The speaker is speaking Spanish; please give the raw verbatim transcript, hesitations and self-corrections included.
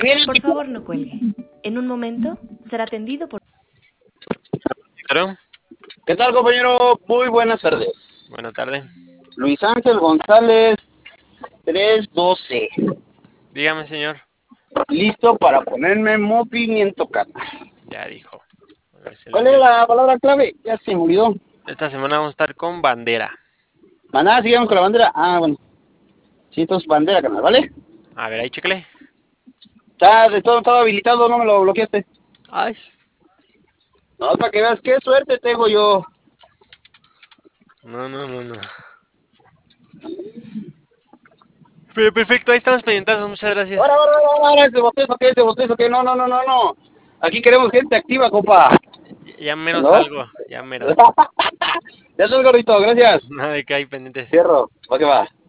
Por favor, no cuelgue. En un momento será atendido por... ¿Claro? ¿Qué tal, compañero? Muy buenas tardes. Buenas tardes. Luis Ángel González, tres doce. Dígame, señor. Listo para ponerme en movimiento, carnal. Ya dijo. A ver si lo ¿Cuál es entiendo. la palabra clave? Ya se me olvidó. Esta semana vamos a estar con bandera. Maná, sigamos con la bandera. Ah, bueno. Sí, entonces bandera, carnal, ¿vale? A ver, ahí, chécale. Está de todo, estaba habilitado, no me lo bloqueaste. Ay. No, para que veas qué suerte tengo yo. No, no, no, no. Pero perfecto, ahí estamos pendientes. Muchas gracias. Ahora, ahora, ahora, ahora, ese bostezo, ¿qué? Ese bostezo, ¿qué? No, no, no, no, no. Aquí queremos gente activa, compa. Ya menos ¿No? algo. Ya menos. Ya estás, gordito, gracias. Nada de que hay pendientes. Cierro, va que va.